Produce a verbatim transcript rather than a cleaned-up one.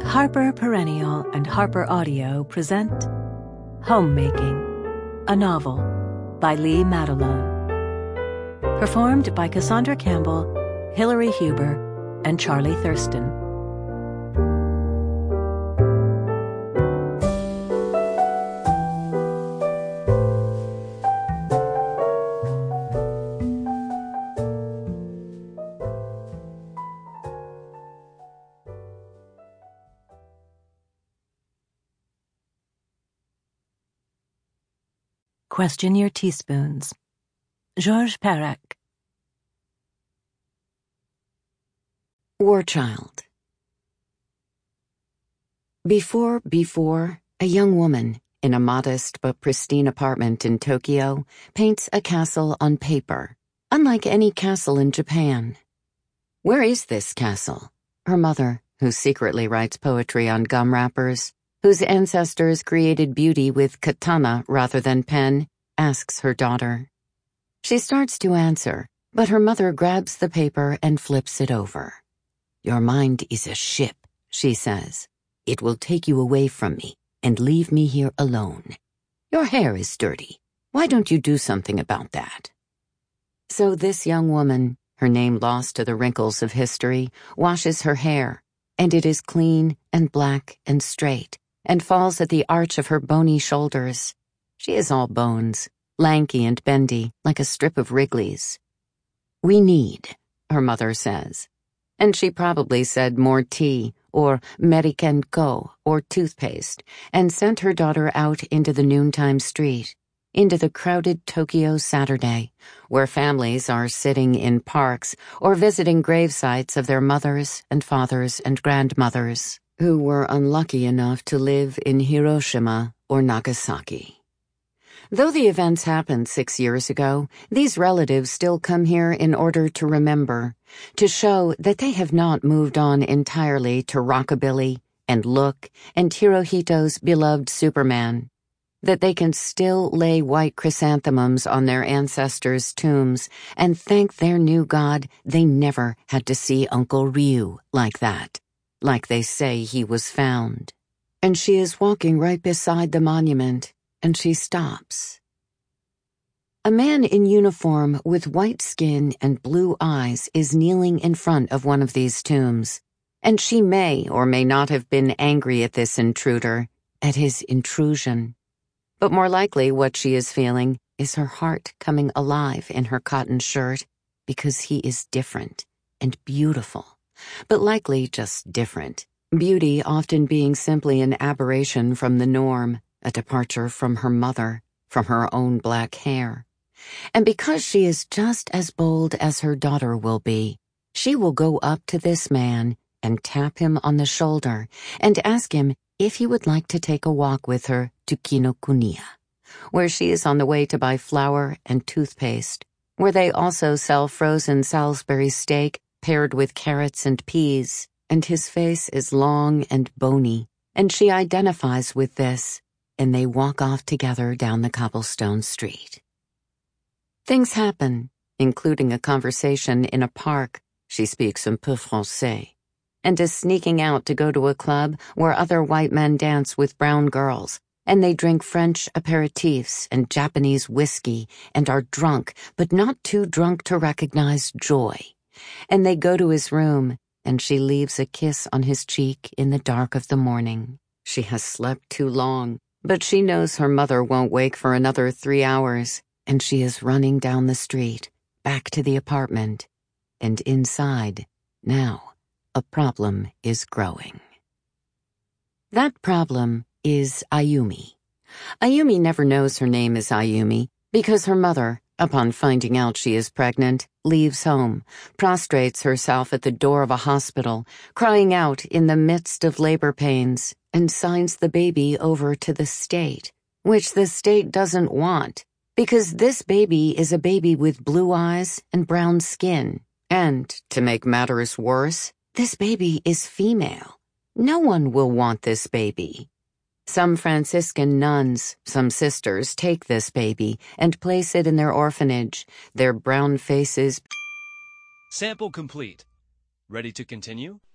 Harper Perennial and Harper Audio present Homemaking, a novel by Lee Madelone. Performed by Cassandra Campbell, Hilary Huber, and Charlie Thurston. Question your teaspoons. Georges Perec. War Child. Before, before, a young woman in a modest but pristine apartment in Tokyo paints a castle on paper, unlike any castle in Japan. Where is this castle? Her mother, who secretly writes poetry on gum wrappers, whose ancestors created beauty with katana rather than pen, asks her daughter. She starts to answer, but her mother grabs the paper and flips it over. "Your mind is a ship," she says. "It will take you away from me and leave me here alone. Your hair is dirty. Why don't you do something about that?" So this young woman, her name lost to the wrinkles of history, washes her hair, and it is clean and black and straight, and falls at the arch of her bony shoulders. She is all bones, lanky and bendy, like a strip of Wrigley's. "We need," her mother says. And she probably said more tea, or American Co, or toothpaste, and sent her daughter out into the noontime street, into the crowded Tokyo Saturday, where families are sitting in parks or visiting grave sites of their mothers and fathers and grandmothers who were unlucky enough to live in Hiroshima or Nagasaki. Though the events happened six years ago, these relatives still come here in order to remember, to show that they have not moved on entirely to rockabilly and Look and Hirohito's beloved Superman, that they can still lay white chrysanthemums on their ancestors' tombs and thank their new god they never had to see Uncle Ryu like that, like they say he was found. And she is walking right beside the monument, and she stops. A man in uniform with white skin and blue eyes is kneeling in front of one of these tombs, and she may or may not have been angry at this intruder, at his intrusion. But more likely what she is feeling is her heart coming alive in her cotton shirt, because he is different and beautiful, but likely just different, beauty often being simply an aberration from the norm, a departure from her mother, from her own black hair. And because she is just as bold as her daughter will be, she will go up to this man and tap him on the shoulder and ask him if he would like to take a walk with her to Kinokuniya, where she is on the way to buy flour and toothpaste, where they also sell frozen Salisbury steak paired with carrots and peas, and his face is long and bony, and she identifies with this, and they walk off together down the cobblestone street. Things happen, including a conversation in a park. She speaks un peu français, and is sneaking out to go to a club where other white men dance with brown girls, and they drink French aperitifs and Japanese whiskey and are drunk, but not too drunk to recognize joy. And they go to his room, and she leaves a kiss on his cheek in the dark of the morning. She has slept too long, but she knows her mother won't wake for another three hours, and she is running down the street, back to the apartment. And inside, now, a problem is growing. That problem is Ayumi. Ayumi never knows her name is Ayumi because her mother, upon finding out she is pregnant, leaves home, prostrates herself at the door of a hospital, crying out in the midst of labor pains, and signs the baby over to the state, which the state doesn't want, because this baby is a baby with blue eyes and brown skin. And, to make matters worse, this baby is female. No one will want this baby. Some Franciscan nuns, some sisters, take this baby and place it in their orphanage, their brown faces. Sample complete. Ready to continue?